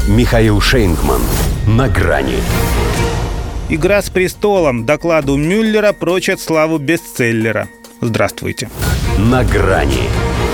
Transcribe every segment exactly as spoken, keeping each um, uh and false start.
Михаил Шейнгман. На грани. «Игра с престолом» докладу Мюллера прочат славу бестселлера. Здравствуйте. На грани.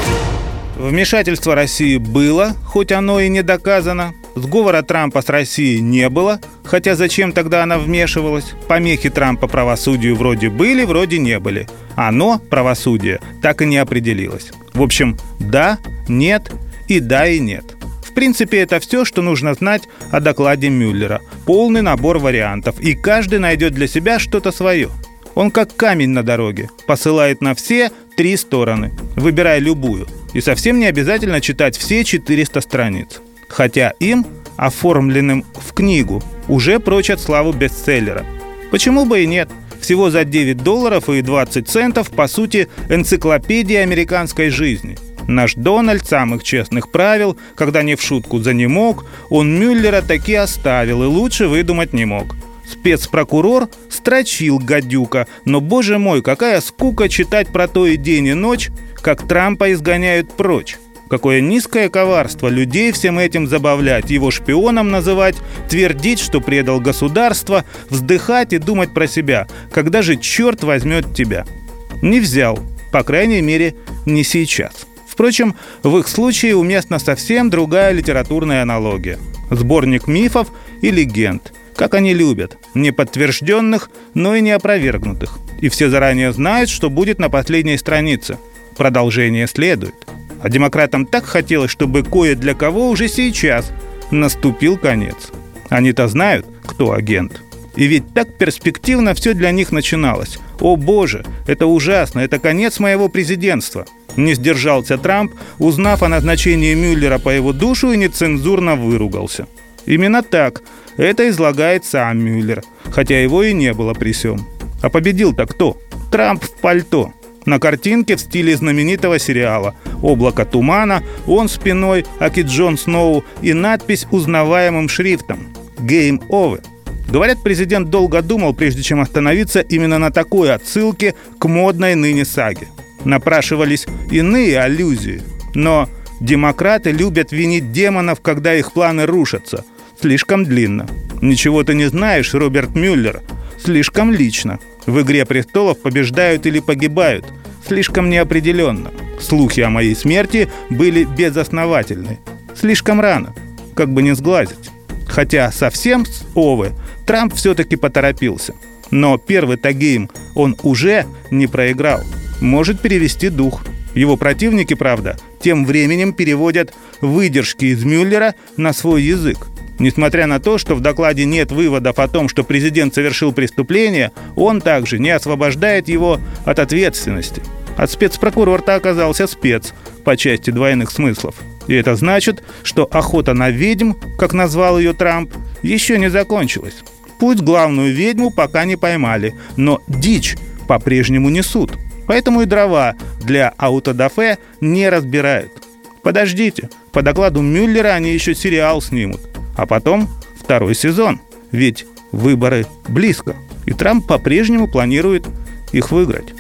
Вмешательство России было, хоть оно и не доказано. Сговора Трампа с Россией не было, хотя зачем тогда она вмешивалась? Помехи Трампа правосудию вроде были, вроде не были. Оно, правосудие, так и не определилось. В общем, да, нет и да и нет. В принципе, это все, что нужно знать о докладе Мюллера. Полный набор вариантов, и каждый найдет для себя что-то свое. Он как камень на дороге, посылает на все три стороны. Выбирай любую. И совсем не обязательно читать все четыреста страниц. Хотя им, оформленным в книгу, уже прочат славу бестселлера. Почему бы и нет? Всего за девять долларов и двадцать центов, по сути, энциклопедия американской жизни. Наш Дональд самых честных правил, когда не в шутку занемог, он Мюллера таки оставил и лучше выдумать не мог. Спецпрокурор строчил гадюка, но, боже мой, какая скука читать про то и день и ночь, как Трампа изгоняют прочь. Какое низкое коварство людей всем этим забавлять, его шпионом называть, твердить, что предал государство, вздыхать и думать про себя. Когда же черт возьмет тебя? Не взял, по крайней мере, не сейчас. Впрочем, в их случае уместна совсем другая литературная аналогия. Сборник мифов и легенд. Как они любят. Не подтвержденных, но и не опровергнутых. И все заранее знают, что будет на последней странице. Продолжение следует. А демократам так хотелось, чтобы кое для кого уже сейчас наступил конец. Они-то знают, кто агент. И ведь так перспективно все для них начиналось. О боже, это ужасно, это конец моего президентства. Не сдержался Трамп, узнав о назначении Мюллера по его душу, и нецензурно выругался. Именно так это излагает сам Мюллер, хотя его и не было при сём. А победил-то кто? Трамп в пальто. На картинке в стиле знаменитого сериала. Облако тумана, он спиной, аки Джон Сноу, и надпись узнаваемым шрифтом «Game over». Говорят, президент долго думал, прежде чем остановиться именно на такой отсылке к модной ныне саге. Напрашивались иные аллюзии. Но демократы любят винить демонов, когда их планы рушатся. Слишком длинно. Ничего ты не знаешь, Роберт Мюллер. Слишком лично. В «Игре престолов» побеждают или погибают. Слишком неопределенно. Слухи о моей смерти были безосновательны. Слишком рано. Как бы не сглазить. Хотя совсем с Овы Трамп все-таки поторопился. Но первый-то гейм он уже не проиграл. Может перевести дух. Его противники, правда, тем временем переводят выдержки из Мюллера на свой язык. Несмотря на то, что в докладе нет выводов о том, что президент совершил преступление, он также не освобождает его от ответственности. А спецпрокурор-то оказался спец по части двойных смыслов. И это значит, что охота на ведьм, как назвал ее Трамп, еще не закончилась. Пусть главную ведьму пока не поймали, но дичь по-прежнему несут. Поэтому и дрова для аутодафе не разбирают. Подождите, по докладу Мюллера они еще сериал снимут. А потом второй сезон. Ведь выборы близко. И Трамп по-прежнему планирует их выиграть.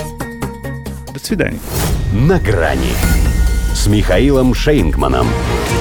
До свидания. На грани с Михаилом Шейнгманом.